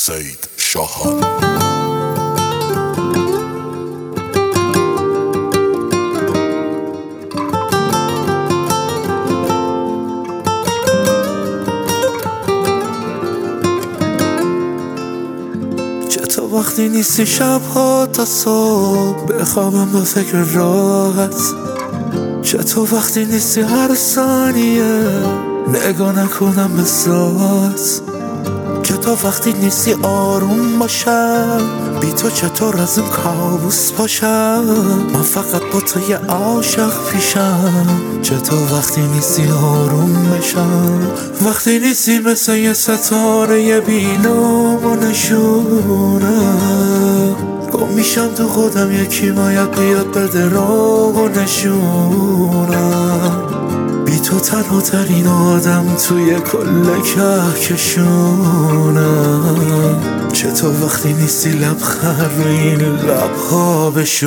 سید شاهان. چطور وقتی نیستی شبها تا صبح بخوابم با فکر راحت؟ چطور وقتی نیستی هر ثانیه نگاه نکنم به ساعت؟ چطور وقتی نیستی آروم باشم بی تو؟ چطور از این کابوس پاشم من فقط با تو یه عاشق پیشم؟ چطور وقتی نیستی آروم بشم؟ وقتی نیستی مثل یه ستاره بینام و نشونم گم میشم تو خودم، یکی باید بیاد بده راه و نشونم. بی تو تنها ترین آدم توی کل کهکشونم. چطور وقتی نیستی لبخند رو این لبها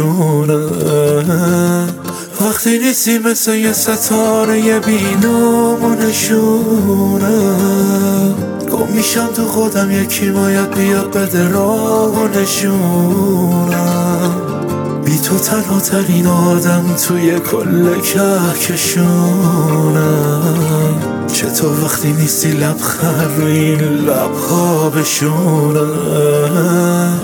بشونم؟ وقتی نیستی مثل یه ستاره بینام و نشونم گم میشم تو خودم، یکی باید بیاد بده راه و نشونم. بی تو تنها ترین آدم توی کل کهکشونم. چطور وقتی نیستی لبخند رو این لبها بشونم؟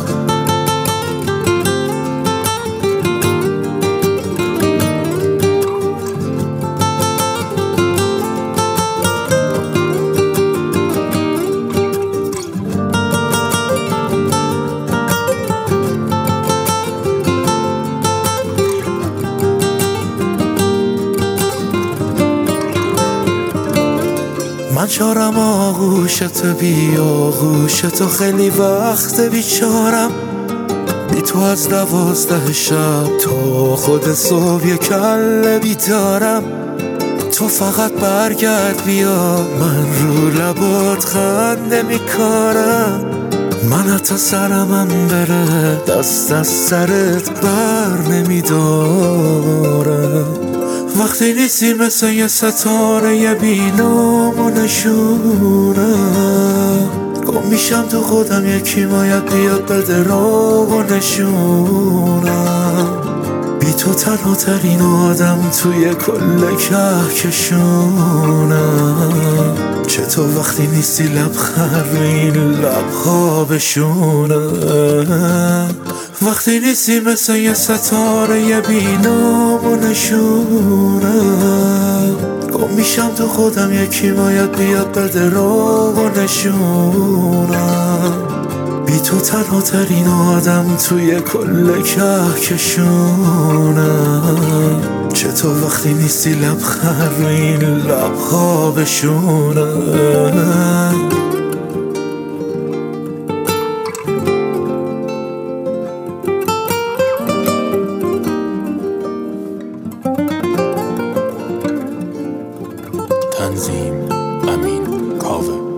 من چارم آغوشت بی آغوشت و خیلی وقت بیچارم بی تو از 12 شب تا خود صبح یه کله بیدارم. تو فقط برگرد بیا، من رو لبات خنده میکارم. من حتی سرمم بره دست از سرت بر نمیدارم. وقتی نیستی مثل یه ستاره بینام و نشونم گم میشم تو خودم، یکی باید بیاد بده راه و نشونم. بی تو تنها ترین آدم توی کل کهکشونم. چطور وقتی نیستی لبخند رو این لبها بشونم؟ وقتی نیستی مثل یه ستاره بینام و نشونم گم میشم تو خودم، یکی باید بیاد بده راه و نشونم. بی تو تنها ترین آدم توی کل کهکشونم. چطور وقتی نیستی لبخند رو این لبها بشونم؟ تنظیم امین کاوه.